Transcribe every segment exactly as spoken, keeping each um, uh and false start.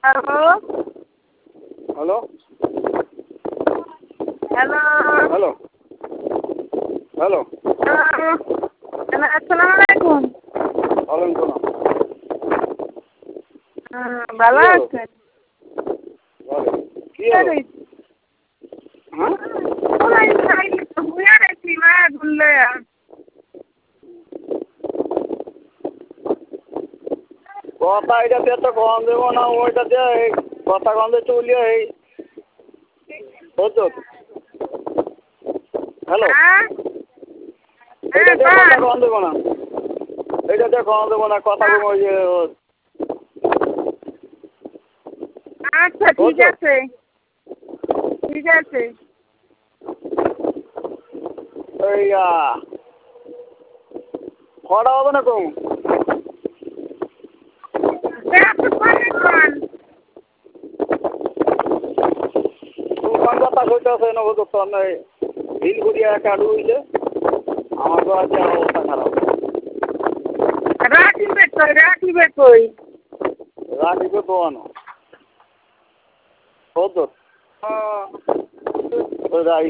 Hello? Hello? Hello? Hello? Hello? Hello? Hello? Assalamu alaikum. Alaikum salam. Uh, ভালো কি হলো? আছেন? ভালো। কি কোথায় হলো? রয়েছে? হ্যাঁ? কোথায় রয়েছে? বুঝে গেছি মা বললে কথা এটা দিয়ে তো কম দেবো না ওইটা দিয়ে এই কথা কম দিয়ে চলিয়ে এই বুঝছো? হ্যালো? হ্যাঁ? এইটা হ্যাঁ দিয়ে কথা বল। কম দেবো না। এইটা দিয়ে কম দেবো না কথা কম ওই যে আচ্ছা ঠিক বুঝছো? আছে ঠিক আছে এই আহ, কটা হবে না কম একটু পরে কর। তুফান কথা কইতে আছে না বুঝছো তো না হিল ঘুরিয়ে একটা আডু হয়েছে আমার তো আজকে অবস্থা খারাপ রাখিবে কই রাখিবে কই রাখিবে দোয়ানো বুঝছো ও ওই রাই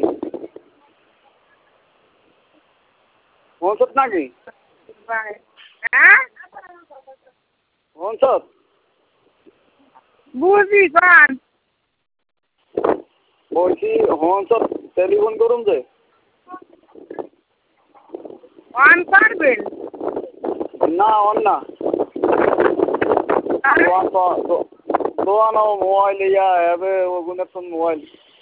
পৌঁছত নাকি বাই হ্যাঁ পৌঁছত বুঝি কন বলছি হংসত টেলিফোন করুন যে অন করবেন না অন না তাহলে দোয়ান তো দো- দোয়ানো মোবাইল ইয়া হবে ওগুলো তো মোবাইল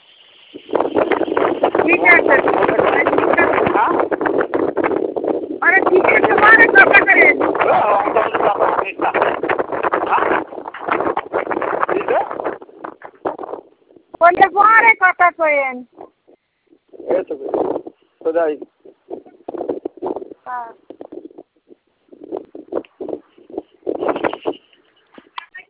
ঠিক আছে হ্যাঁ আরে ঠিক আছে মানে কথা করেন বললে পরে কথা করেন এই তো তো যাই হ্যাঁ